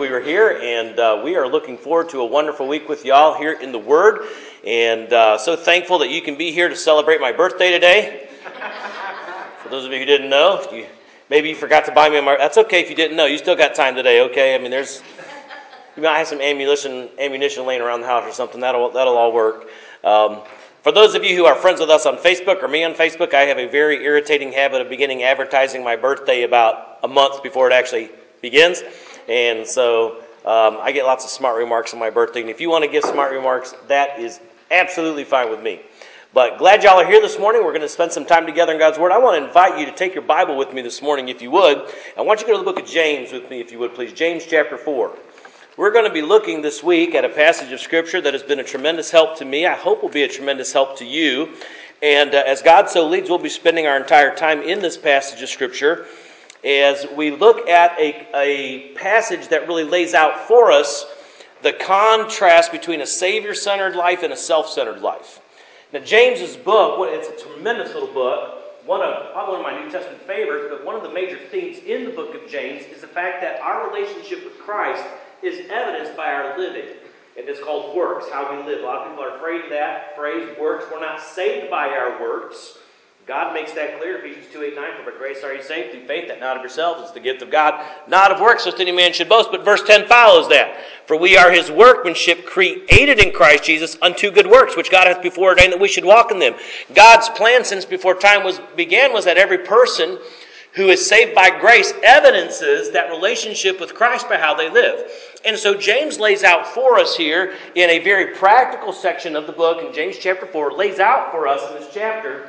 We were here, and we are looking forward to a wonderful week with y'all here in the Word. And so thankful that you can be here to celebrate my birthday today. For those of you who didn't know, maybe you forgot to buy me that's okay if you didn't know. You still got time today, okay? I mean, you might have some ammunition laying around the house or something. That'll all work. For those of you who are friends with us on Facebook or me on Facebook, I have a very irritating habit of beginning advertising my birthday about a month before it actually begins. And so I get lots of smart remarks on my birthday. And if you want to give smart remarks, that is absolutely fine with me. But glad y'all are here this morning. We're going to spend some time together in God's Word. I want to invite you to take your Bible with me this morning, if you would. I want you to go to the book of James with me, if you would, please. James chapter 4. We're going to be looking this week at a passage of Scripture that has been a tremendous help to me. I hope will be a tremendous help to you. And as God so leads, we'll be spending our entire time in this passage of Scripture as we look at a passage that really lays out for us the contrast between a Savior-centered life and a self-centered life. Now, James's book, it's a tremendous little book, probably one of my New Testament favorites, but one of the major themes in the book of James is the fact that our relationship with Christ is evidenced by our living. And it's called works, how we live. A lot of people are afraid of that phrase, works. We're not saved by our works. God makes that clear, Ephesians 2:8-9, for by grace are you saved through faith, that not of yourselves, it's the gift of God, not of works, lest any man should boast. But verse 10 follows that. For we are his workmanship, created in Christ Jesus unto good works, which God hath before ordained that we should walk in them. God's plan since before time began was that every person who is saved by grace evidences that relationship with Christ by how they live. And so James lays out for us here in a very practical section of the book, in James chapter 4, lays out for us in this chapter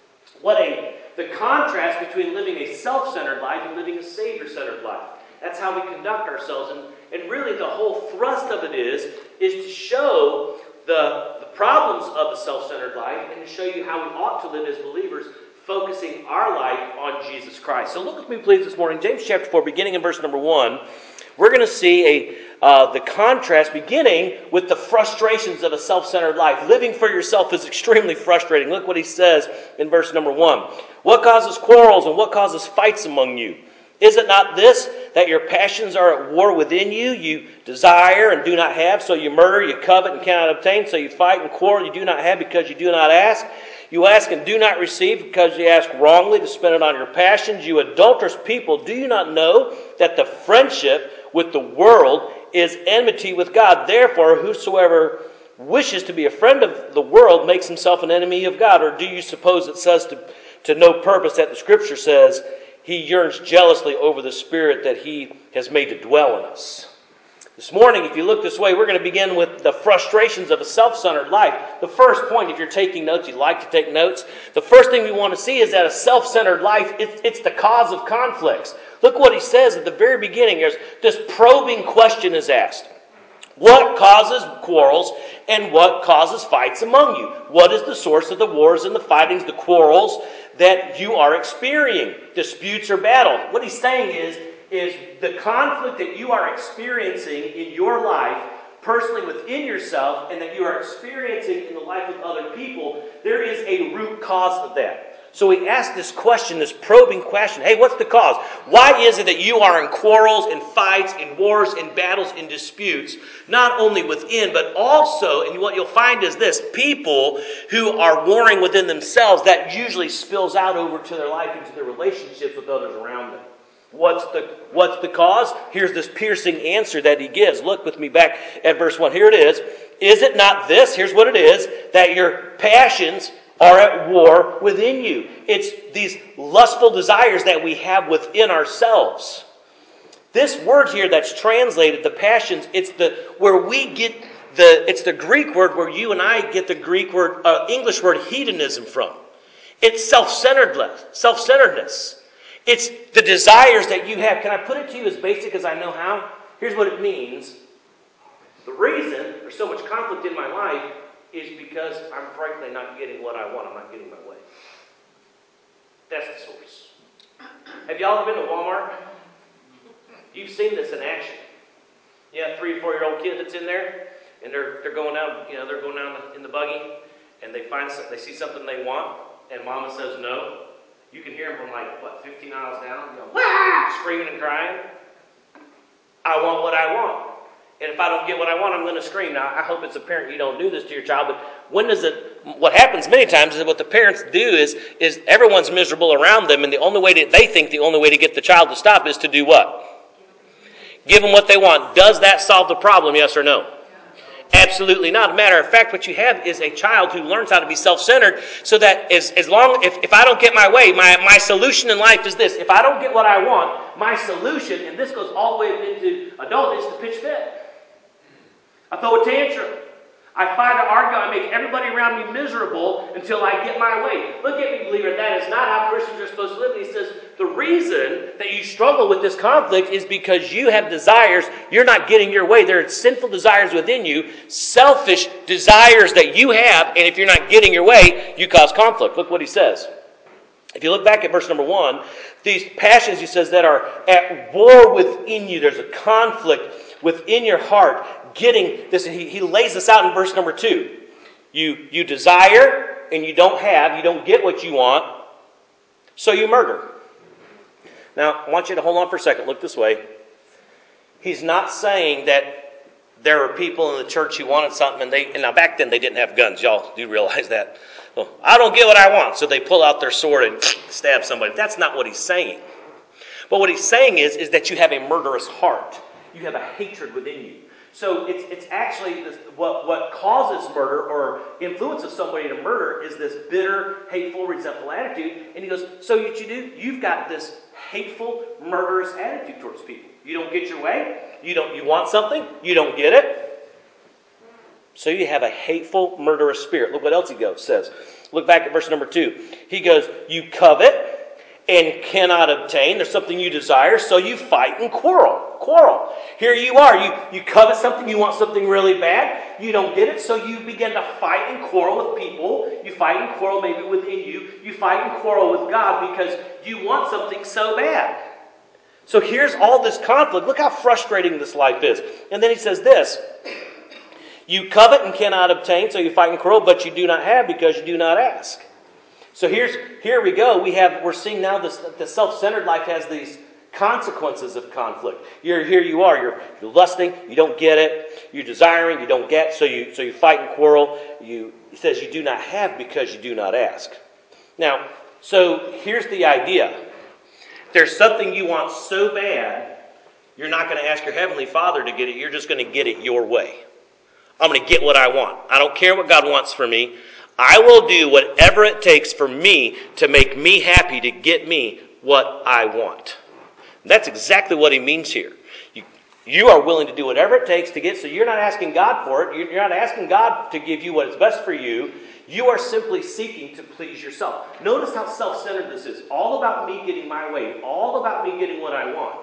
the contrast between living a self-centered life and living a Savior-centered life. That's how we conduct ourselves. And really the whole thrust of it is to show the problems of the self-centered life and to show you how we ought to live as believers, focusing our life on Jesus Christ. So look with me, please, this morning. James chapter 4, beginning in verse number 1. We're going to see the contrast beginning with the frustrations of a self-centered life. Living for yourself is extremely frustrating. Look what he says in verse number 1. What causes quarrels and what causes fights among you? Is it not this, that your passions are at war within you? You desire and do not have, so you murder, you covet and cannot obtain, so you fight and quarrel, you do not have because you do not ask. You ask and do not receive because you ask wrongly to spend it on your passions. You adulterous people, do you not know that the friendship with the world is enmity with God? Therefore, whosoever wishes to be a friend of the world makes himself an enemy of God. Or do you suppose it says to no purpose that the Scripture says he yearns jealously over the Spirit that he has made to dwell in us? This morning, if you look this way, we're going to begin with the frustrations of a self-centered life. The first point, if you're taking notes, you'd like to take notes, the first thing we want to see is that a self-centered life, it's the cause of conflicts. Look what he says at the very beginning. There's this probing question is asked. What causes quarrels and what causes fights among you? What is the source of the wars and the fightings, the quarrels that you are experiencing? Disputes or battle. What he's saying is the conflict that you are experiencing in your life, personally within yourself, and that you are experiencing in the life of other people, there is a root cause of that. So we ask this question, this probing question. Hey, what's the cause? Why is it that you are in quarrels, in fights, in wars, in battles, in disputes, not only within, but also, and what you'll find is this, people who are warring within themselves, that usually spills out over to their life, into their relationships with others around them. What's the cause? Here's this piercing answer that he gives. Look with me back at verse 1. Here it is. Is it not this? Here's what it is. That your passions are at war within you. It's these lustful desires that we have within ourselves. This word here that's translated, the passions, it's the Greek word where you and I get the Greek word, English word hedonism from. It's self-centeredness. It's the desires that you have. Can I put it to you as basic as I know how? Here's what it means. The reason there's so much conflict in my life is because I'm frankly not getting what I want. I'm not getting my way. That's the source. Have y'all ever been to Walmart? You've seen this in action. You have 3 or 4-year-old kid that's in there, and they're going out. They're going down in the buggy, and they see something they want, and Mama says no. You can hear them from 15 miles down, screaming and crying. I want what I want. And if I don't get what I want, I'm going to scream. Now, I hope as a parent you don't do this to your child, but what happens many times is what the parents do is everyone's miserable around them, and the only way to get the child to stop is to do what? Give them what they want. Does that solve the problem, yes or no? Absolutely not. As a matter of fact, what you have is a child who learns how to be self-centered so that if I don't get my way, my solution in life is this. If I don't get what I want, my solution, and this goes all the way into adult, is to pitch fit. I throw a tantrum. I fight to argue. I make everybody around me miserable until I get my way. Look at me, believer. That is not how Christians are supposed to live. And he says, the reason that you struggle with this conflict is because you have desires. You're not getting your way. There are sinful desires within you, selfish desires that you have. And if you're not getting your way, you cause conflict. Look what he says. If you look back at verse number 1, these passions, he says, that are at war within you. There's a conflict within your heart. Getting this, he lays this out in verse number 2. You desire and you don't get what you want, so you murder. Now, I want you to hold on for a second. Look this way. He's not saying that there are people in the church who wanted something, and now back then they didn't have guns. Y'all do realize that. Well, I don't get what I want, so they pull out their sword and stab somebody. That's not what he's saying. But what he's saying is that you have a murderous heart. You have a hatred within you. So it's actually what causes murder or influences somebody to murder is this bitter, hateful, resentful attitude. And he goes, so what you do? You've got this hateful, murderous attitude towards people. You don't get your way. You want something. You don't get it. So you have a hateful, murderous spirit. Look what else he says. Look back at verse number 2. He goes, you covet and cannot obtain. There's something you desire, so you fight and quarrel. Here you are. You covet something. You want something really bad. You don't get it, so you begin to fight and quarrel with people. You fight and quarrel maybe within you. You fight and quarrel with God because you want something so bad. So here's all this conflict. Look how frustrating this life is. And then he says this. You covet and cannot obtain, so you fight and quarrel, but you do not have because you do not ask. So here we go. We're seeing now the self-centered life has these consequences of conflict. Here you are. You're lusting. You don't get it. You're desiring. You don't get. So you fight and quarrel. He says you do not have because you do not ask. Now, so here's the idea. There's something you want so bad, you're not going to ask your Heavenly Father to get it. You're just going to get it your way. I'm going to get what I want. I don't care what God wants for me. I will do whatever it takes for me to make me happy, to get me what I want. That's exactly what he means here. You are willing to do whatever it takes to get, so you're not asking God for it. You're not asking God to give you what is best for you. You are simply seeking to please yourself. Notice how self-centered this is. All about me getting my way. All about me getting what I want.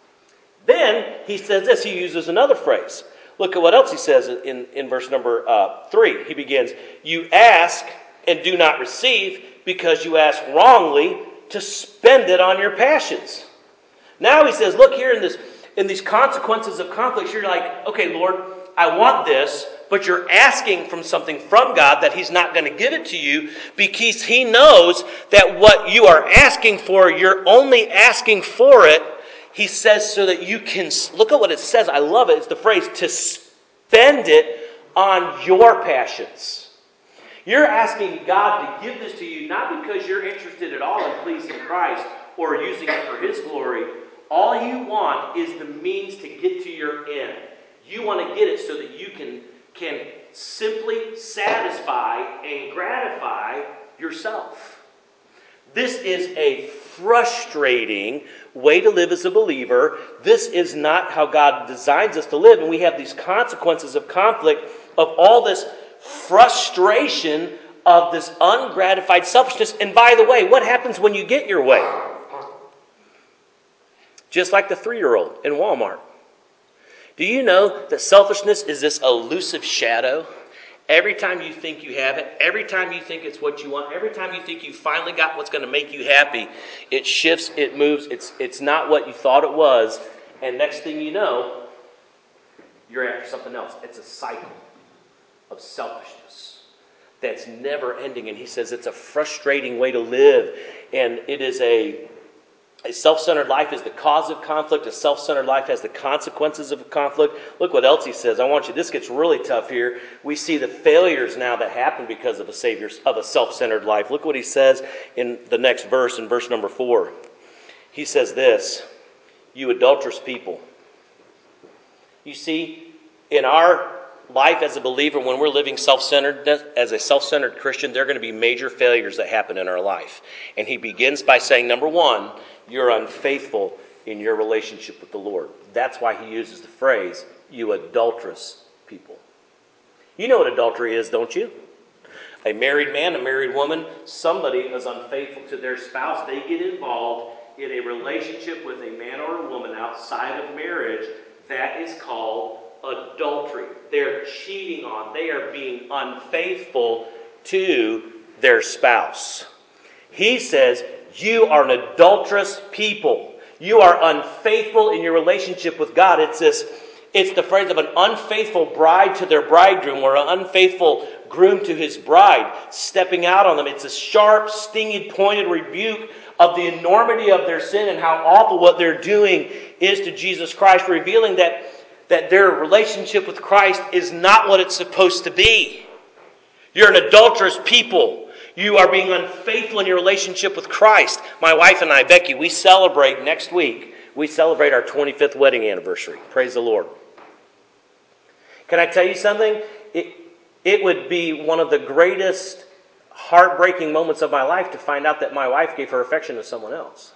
Then he says this. He uses another phrase. Look at what else he says in verse number 3. He begins, you ask and do not receive because you ask wrongly to spend it on your passions. Now he says, look here in these consequences of conflicts, you're like, okay, Lord, I want this, but you're asking from something from God that he's not going to give it to you because he knows that what you are asking for, you're only asking for it, he says, so that you can, look at what it says, I love it, it's the phrase, to spend it on your passions. You're asking God to give this to you, not because you're interested at all in pleasing Christ or using it for his glory. All you want is the means to get to your end. You want to get it so that you can simply satisfy and gratify yourself. This is a frustrating way to live as a believer. This is not how God designs us to live. And we have these consequences of conflict, of all this frustration, of this ungratified selfishness. And by the way, what happens when you get your way? Just like the 3-year-old in Walmart. Do you know that selfishness is this elusive shadow? Every time you think you have it, every time you think it's what you want, every time you think you finally got what's going to make you happy, it shifts, it moves, it's not what you thought it was, and next thing you know, you're after something else. It's a cycle of selfishness that's never ending, and he says it's a frustrating way to live, and it is a A self-centered life is the cause of conflict. A self-centered life has the consequences of conflict. Look what else he says. This gets really tough here. We see the failures now that happen because of a self-centered life. Look what he says in the next verse, in verse number 4. He says this, you adulterous people. You see, in our life as a believer, when we're living self-centered, as a self-centered Christian, there are going to be major failures that happen in our life. And he begins by saying, number 1, you're unfaithful in your relationship with the Lord. That's why he uses the phrase, you adulterous people. You know what adultery is, don't you? A married man, a married woman, somebody is unfaithful to their spouse. They get involved in a relationship with a man or a woman outside of marriage. That is called adultery. They're cheating on, they are being unfaithful to their spouse. He says, you are an adulterous people. You are unfaithful in your relationship with God. It's the phrase of an unfaithful bride to their bridegroom, or an unfaithful groom to his bride, stepping out on them. It's a sharp, stinging, pointed rebuke of the enormity of their sin and how awful what they're doing is to Jesus Christ, revealing that their relationship with Christ is not what it's supposed to be. You're an adulterous people. You are being unfaithful in your relationship with Christ. My wife and I, Becky, we celebrate next week. We celebrate our 25th wedding anniversary. Praise the Lord. Can I tell you something? It would be one of the greatest heartbreaking moments of my life to find out that my wife gave her affection to someone else.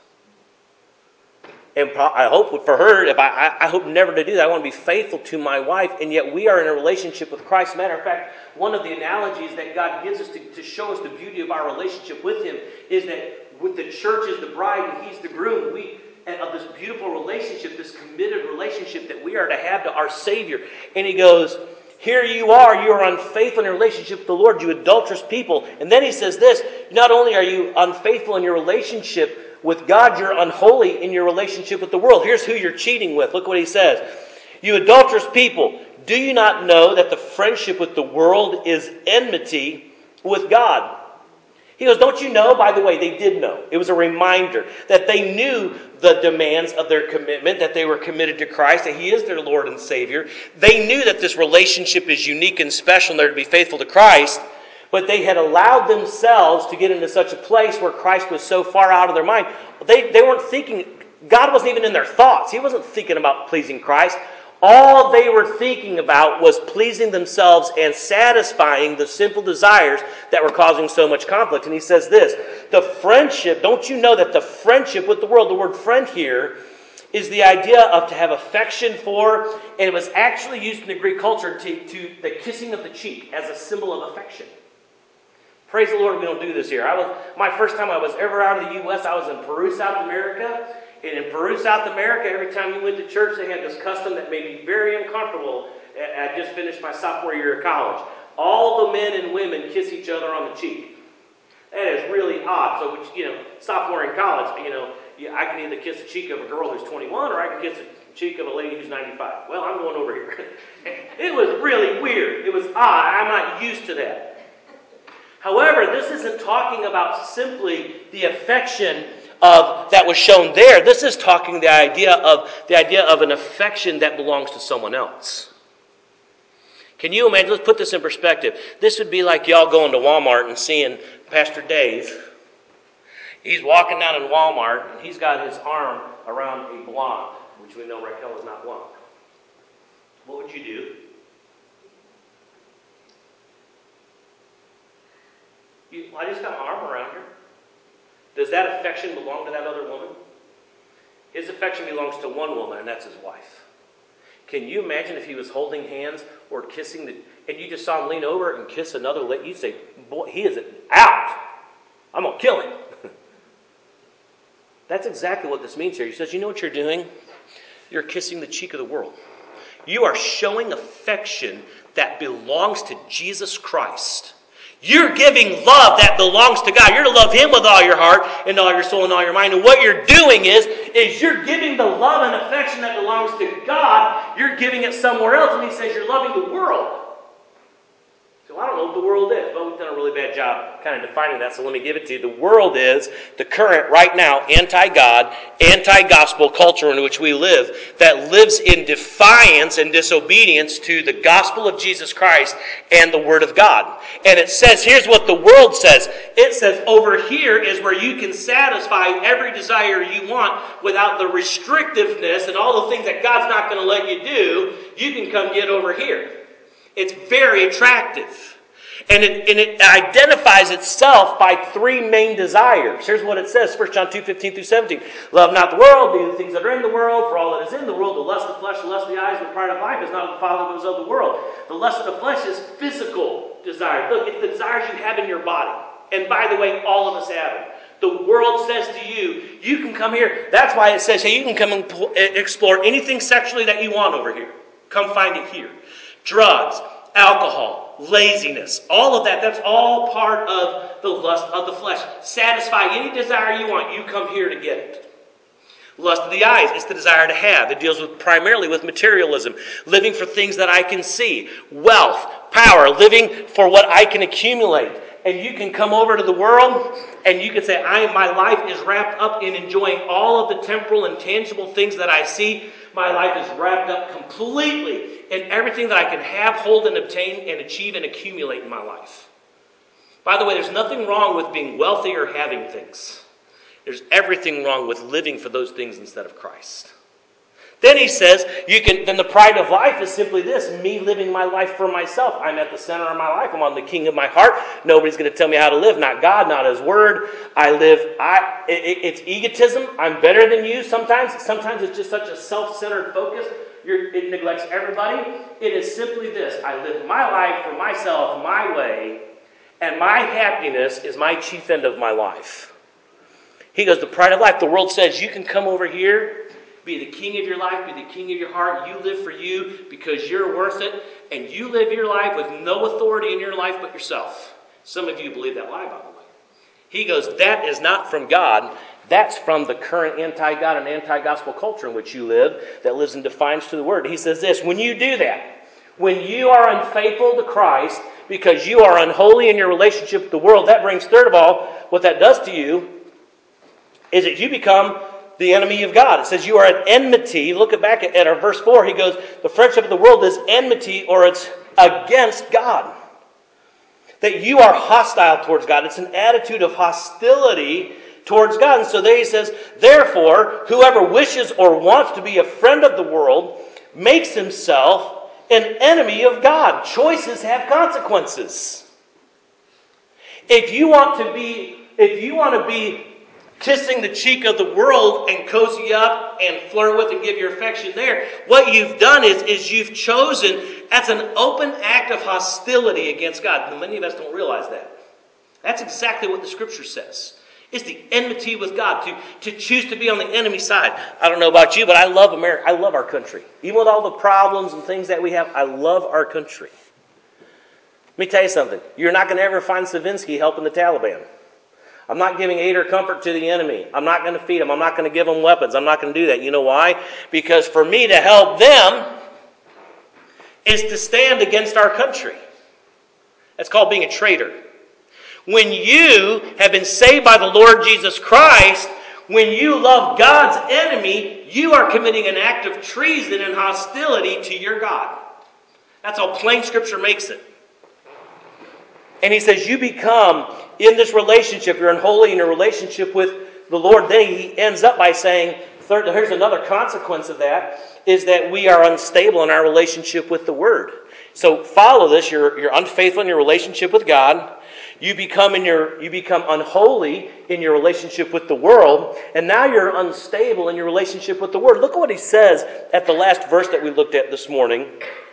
And I hope for her, I hope never to do that. I want to be faithful to my wife, and yet we are in a relationship with Christ. Matter of fact, one of the analogies that God gives us to show us the beauty of our relationship with Him is that with the church is the bride and He's the groom. Of this beautiful relationship, this committed relationship that we are to have to our Savior. And He goes, here you are unfaithful in your relationship with the Lord, you adulterous people. And then He says this, not only are you unfaithful in your relationship with God, you're unholy in your relationship with the world. Here's who you're cheating with. Look what He says. You adulterous people, do you not know that the friendship with the world is enmity with God? He goes, don't you know? By the way, they did know. It was a reminder that they knew the demands of their commitment, that they were committed to Christ, that He is their Lord and Savior. They knew that this relationship is unique and special and they're to be faithful to Christ. But they had allowed themselves to get into such a place where Christ was so far out of their mind. They weren't thinking, God wasn't even in their thoughts. He wasn't thinking about pleasing Christ. All they were thinking about was pleasing themselves and satisfying the simple desires that were causing so much conflict. And he says this, the friendship, don't you know that the friendship with the world, the word friend here, is the idea of to have affection for, and it was actually used in the Greek culture to the kissing of the cheek as a symbol of affection. Praise the Lord, we don't do this here. My first time I was ever out of the U.S., I was in Peru, South America. And in Peru, South America, every time you went to church, they had this custom that made me very uncomfortable. I just finished my sophomore year of college. All the men and women kiss each other on the cheek. That is really odd. So, sophomore in college, I can either kiss the cheek of a girl who's 21 or I can kiss the cheek of a lady who's 95. Well, I'm going over here. It was really weird. It was odd. I'm not used to that. However, this isn't talking about simply the affection that was shown there. This is talking the idea of an affection that belongs to someone else. Can you imagine? Let's put this in perspective. This would be like y'all going to Walmart and seeing Pastor Dave. He's walking down in Walmart and he's got his arm around a blonde, which we know Raquel is not blonde. What would you do? I just got my arm around her. Does that affection belong to that other woman? His affection belongs to one woman, and that's his wife. Can you imagine if he was holding hands or kissing, and you just saw him lean over and kiss another lady? You'd say, boy, he is out. I'm going to kill him. That's exactly what this means here. He says, you know what you're doing? You're kissing the cheek of the world. You are showing affection that belongs to Jesus Christ. You're giving love that belongs to God. You're to love Him with all your heart and all your soul and all your mind. And what you're doing is you're giving the love and affection that belongs to God. You're giving it somewhere else. And He says you're loving the world. So Well, I don't know what the world is. Well, we've done a really bad job kind of defining that, so let me give it to you. The world is the current, right now, anti-God, anti-gospel culture in which we live that lives in defiance and disobedience to the gospel of Jesus Christ and the Word of God. And it says, here's what the world says. It says, over here is where you can satisfy every desire you want without the restrictiveness and all the things that God's not going to let you do. You can come get over here. It's very attractive. And it identifies itself by three main desires. Here's what it says, 1 John 2:15 through 17. Love not the world, neither the things that are in the world, for all that is in the world, the lust of the flesh, the lust of the eyes, and the pride of life is not of the Father, but is of the world. The lust of the flesh is physical desire. Look, it's the desires you have in your body. And by the way, all of us have it. The world says to you, you can come here. That's why it says, hey, you can come and explore anything sexually that you want over here. Come find it here. Drugs, alcohol, laziness, all of that, that's all part of the lust of the flesh. Satisfy any desire you want, you come here to get it. Lust of the eyes, it's the desire to have. It deals primarily with materialism, living for things that I can see, wealth, power, living for what I can accumulate. And you can come over to the world and you can say, my life is wrapped up in enjoying all of the temporal and tangible things that I see. My life is wrapped up completely in everything that I can have, hold, and obtain, and achieve, and accumulate in my life. By the way, there's nothing wrong with being wealthy or having things. There's everything wrong with living for those things instead of Christ. Then he says, then the pride of life is simply this, me living my life for myself. I'm at the center of my life. I'm on the king of my heart. Nobody's going to tell me how to live, not God, not his word. It's egotism. I'm better than you sometimes. Sometimes it's just such a self-centered focus. It neglects everybody. It is simply this, I live my life for myself, my way, and my happiness is my chief end of my life. He goes, the pride of life. The world says, you can come over here, be the king of your life, be the king of your heart. You live for you because you're worth it. And you live your life with no authority in your life but yourself. Some of you believe that lie, by the way. He goes, that is not from God. That's from the current anti-God and anti-gospel culture in which you live that lives in defiance to the word. He says this, when you do that, when you are unfaithful to Christ because you are unholy in your relationship with the world, that brings, third of all, what that does to you is that you become the enemy of God. It says you are at enmity. Look back at our verse 4. He goes, the friendship of the world is enmity, or it's against God. That you are hostile towards God. It's an attitude of hostility towards God. And so there he says, therefore, whoever wishes or wants to be a friend of the world makes himself an enemy of God. Choices have consequences. If you want to be kissing the cheek of the world and cozy up and flirt with and give your affection there, what you've done is you've chosen, that's an open act of hostility against God. And many of us don't realize that. That's exactly what the scripture says. It's the enmity with God, to choose to be on the enemy side. I don't know about you, but I love America. I love our country. Even with all the problems and things that we have, I love our country. Let me tell you something. You're not going to ever find Savinsky helping the Taliban. I'm not giving aid or comfort to the enemy. I'm not going to feed them. I'm not going to give them weapons. I'm not going to do that. You know why? Because for me to help them is to stand against our country. That's called being a traitor. When you have been saved by the Lord Jesus Christ, when you love God's enemy, you are committing an act of treason and hostility to your God. That's how plain Scripture makes it. And he says, you become, in this relationship, you're unholy in your relationship with the Lord. Then he ends up by saying, here's another consequence of that, is that we are unstable in our relationship with the Word. So follow this. You're unfaithful in your relationship with God. You become unholy in your relationship with the world. And now you're unstable in your relationship with the Word. Look at what he says at the last verse that we looked at this morning.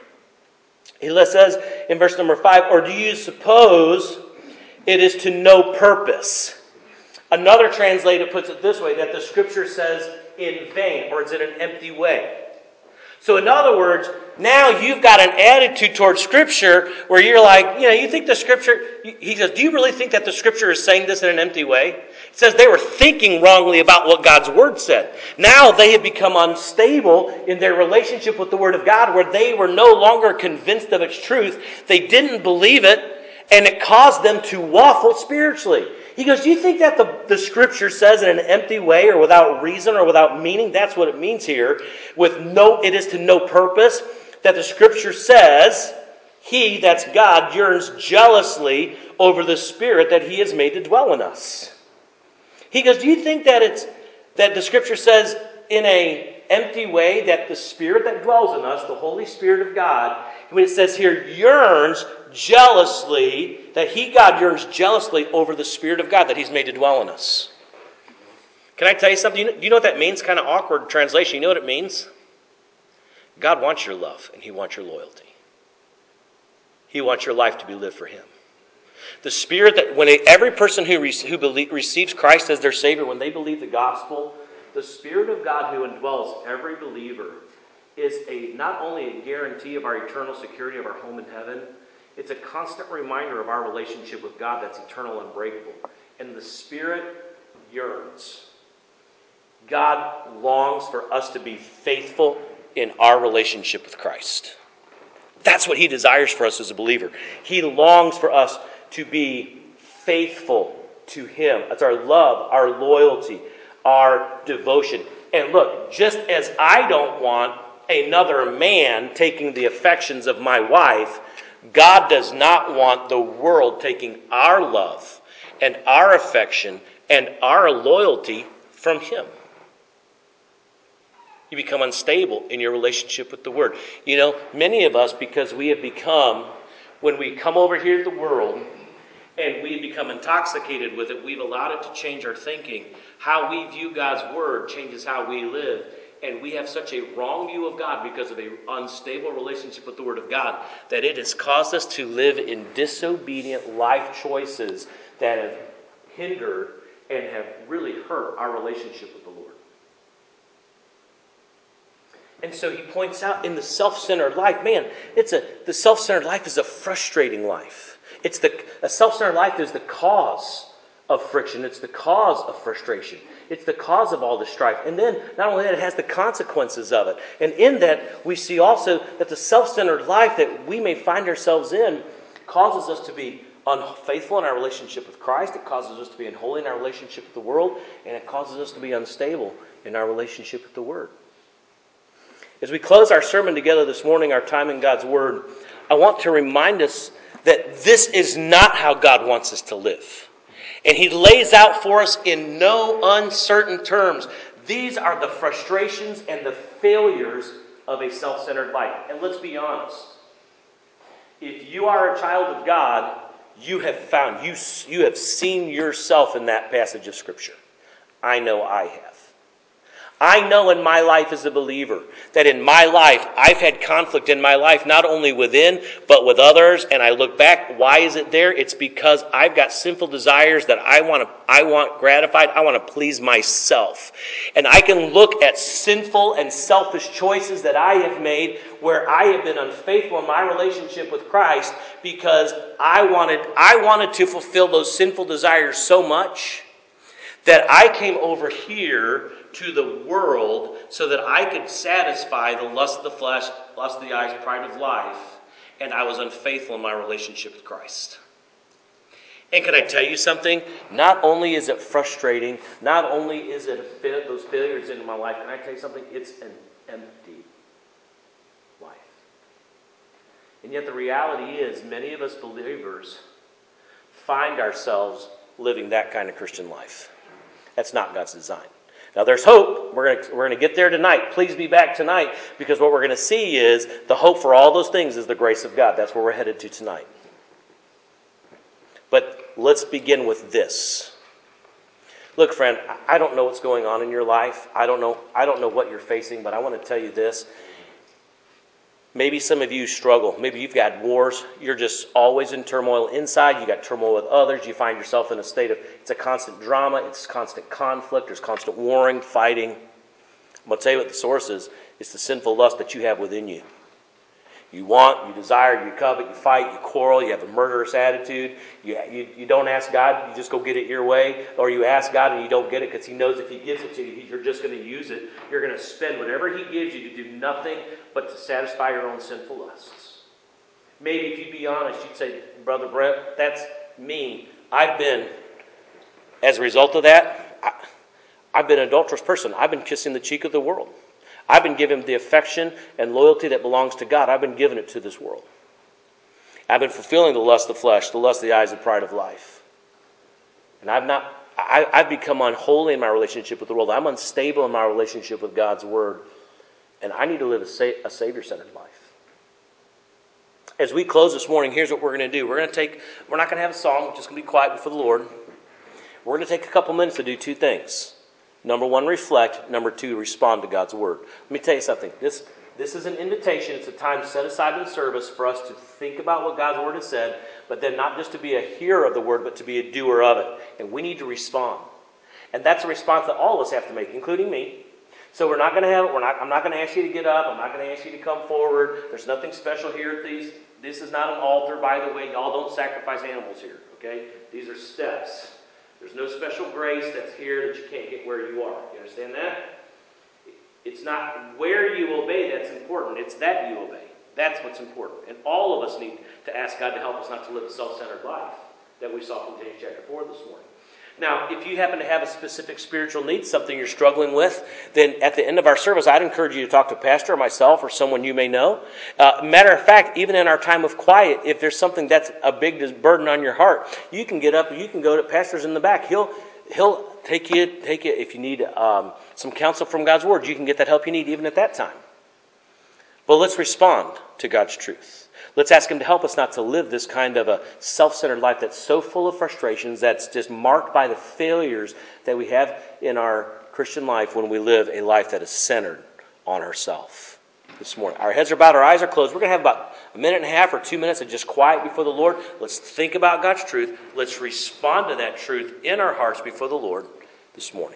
He says in verse number 5, or do you suppose it is to no purpose? Another translator puts it this way, that the Scripture says in vain, or is it an empty way? So in other words, now you've got an attitude towards Scripture where you're like, you think the Scripture, he says, do you really think that the Scripture is saying this in an empty way? It says they were thinking wrongly about what God's Word said. Now they have become unstable in their relationship with the Word of God, where they were no longer convinced of its truth. They didn't believe it. and it caused them to waffle spiritually. He goes, do you think that the Scripture says in an empty way or without reason or without meaning? That's what it means here. It is to no purpose. That the Scripture says, He, that's God, yearns jealously over the Spirit that He has made to dwell in us. He goes, do you think that the Scripture says in an empty way that the Spirit that dwells in us, the Holy Spirit of God, when it says here, yearns jealously, that God yearns jealously over the Spirit of God that He's made to dwell in us? Can I tell you something? You know what that means? Kind of awkward translation. You know what it means? God wants your love and He wants your loyalty. He wants your life to be lived for Him. The Spirit that, when every person who receives Christ as their Savior, when they believe the gospel, the Spirit of God who indwells every believer is not only a guarantee of our eternal security of our home in heaven, it's a constant reminder of our relationship with God that's eternal and unbreakable. And the Spirit yearns. God longs for us to be faithful in our relationship with Christ. That's what He desires for us as a believer. He longs for us to be faithful to Him. That's our love, our loyalty, our devotion. And look, just as I don't want another man taking the affections of my wife, God does not want the world taking our love and our affection and our loyalty from Him. You become unstable in your relationship with the Word. You know, many of us, because we have become, when we come over here to the world and we become intoxicated with it, we've allowed it to change our thinking. How we view God's Word changes how we live. And we have such a wrong view of God because of an unstable relationship with the Word of God that it has caused us to live in disobedient life choices that have hindered and have really hurt our relationship with the Lord. And so he points out in the self-centered life, man, the self-centered life is a frustrating life. A self-centered life is the cause of friction. It's the cause of frustration. It's the cause of all the strife. And then, not only that, it has the consequences of it. And in that, we see also that the self-centered life that we may find ourselves in causes us to be unfaithful in our relationship with Christ. It causes us to be unholy in our relationship with the world. And it causes us to be unstable in our relationship with the Word. As we close our sermon together this morning, our time in God's Word, I want to remind us that this is not how God wants us to live. And He lays out for us in no uncertain terms. These are the frustrations and the failures of a self-centered life. And let's be honest. If you are a child of God, you have seen yourself in that passage of Scripture. I know I have. I know in my life as a believer that in my life, I've had conflict in my life, not only within, but with others. And I look back, why is it there? It's because I've got sinful desires that I want gratified. I want to please myself. And I can look at sinful and selfish choices that I have made where I have been unfaithful in my relationship with Christ because I wanted to fulfill those sinful desires so much that I came over here to the world so that I could satisfy the lust of the flesh, lust of the eyes, pride of life, and I was unfaithful in my relationship with Christ. And can I tell you something? Not only is it frustrating, not only is it those failures in my life, can I tell you something? It's an empty life. And yet the reality is many of us believers find ourselves living that kind of Christian life. That's not God's design. Now there's hope. We're going to get there tonight. Please be back tonight because what we're going to see is the hope for all those things is the grace of God. That's where we're headed to tonight. But let's begin with this. Look, friend, I don't know what's going on in your life. I don't know what you're facing, but I want to tell you this. Maybe some of you struggle. Maybe you've got wars. You're just always in turmoil inside. You got turmoil with others. You find yourself in a state of, it's a constant drama. It's constant conflict. There's constant warring, fighting. I'm going to tell you what the source is. It's the sinful lust that you have within you. You want, you desire, you covet, you fight, you quarrel, you have a murderous attitude. You don't ask God, you just go get it your way. Or you ask God and you don't get it because He knows if He gives it to you, you're just going to use it. You're going to spend whatever He gives you to do nothing but to satisfy your own sinful lusts. Maybe if you'd be honest, you'd say, Brother Brent, that's me. As a result of that, I've been an adulterous person. I've been kissing the cheek of the world. I've been given the affection and loyalty that belongs to God. I've been giving it to this world. I've been fulfilling the lust of the flesh, the lust of the eyes, the pride of life. And I've become unholy in my relationship with the world. I'm unstable in my relationship with God's Word. And I need to live a Savior-centered life. As we close this morning, here's what we're going to do. We're not going to have a song. We're just going to be quiet before the Lord. We're going to take a couple minutes to do two things. Number one, reflect. Number two, respond to God's Word. Let me tell you something. This is an invitation. It's a time set aside in service for us to think about what God's Word has said, but then not just to be a hearer of the Word, but to be a doer of it. And we need to respond. And that's a response that all of us have to make, including me. So we're not going to have it. I'm not going to ask you to get up. I'm not going to ask you to come forward. There's nothing special here at these. This is not an altar, by the way. Y'all don't sacrifice animals here, okay? These are steps. There's no special grace that's here that you can't get where you are. You understand that? It's not where you obey that's important. It's that you obey. That's what's important. And all of us need to ask God to help us not to live a self-centered life that we saw from James chapter 4 this morning. Now, if you happen to have a specific spiritual need, something you're struggling with, then at the end of our service, I'd encourage you to talk to a pastor or myself or someone you may know. Matter of fact, even in our time of quiet, if there's something that's a big burden on your heart, you can get up and you can go to pastors in the back. He'll take you if you need some counsel from God's Word. You can get that help you need even at that time. But let's respond to God's truth. Let's ask Him to help us not to live this kind of a self-centered life that's so full of frustrations, that's just marked by the failures that we have in our Christian life when we live a life that is centered on ourselves. This morning, our heads are bowed, our eyes are closed. We're going to have about a minute and a half or 2 minutes of just quiet before the Lord. Let's think about God's truth. Let's respond to that truth in our hearts before the Lord this morning.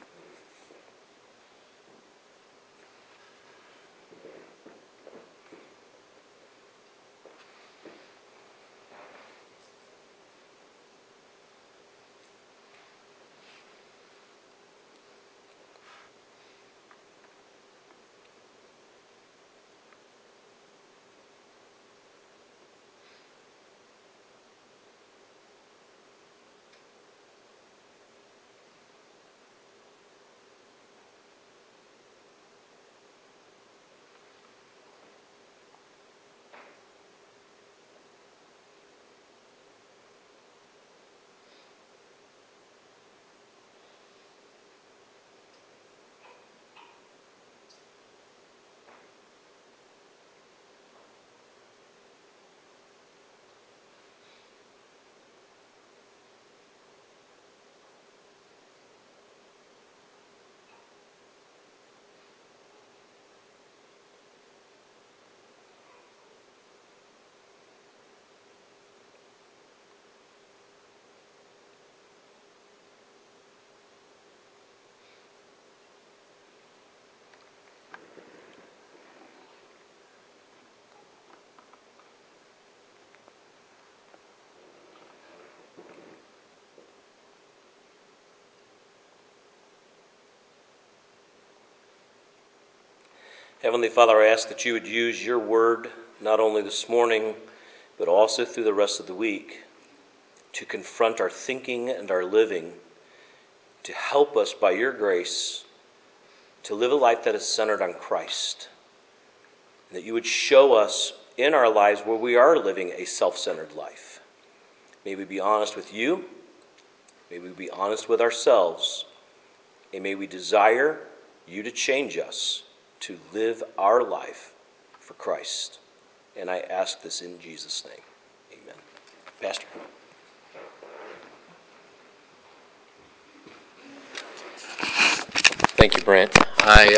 Heavenly Father, I ask that you would use your word, not only this morning, but also through the rest of the week, to confront our thinking and our living, to help us by your grace to live a life that is centered on Christ. And that you would show us in our lives where we are living a self-centered life. May we be honest with you. May we be honest with ourselves. And may we desire you to change us to live our life for Christ. And I ask this in Jesus' name. Amen. Pastor. Thank you, Brent.